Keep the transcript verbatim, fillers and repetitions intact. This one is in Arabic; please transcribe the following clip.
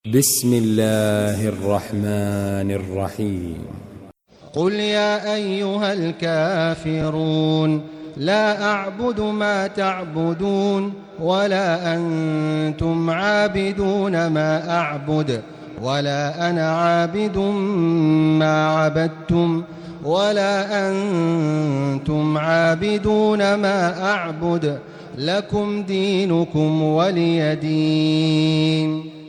بسم الله الرحمن الرحيم. قل يا أيها الكافرون لا أعبد ما تعبدون ولا أنتم عابدون ما أعبد ولا أنا عابد ما عبدتم ولا أنتم عابدون ما أعبد لكم دينكم ولي دين.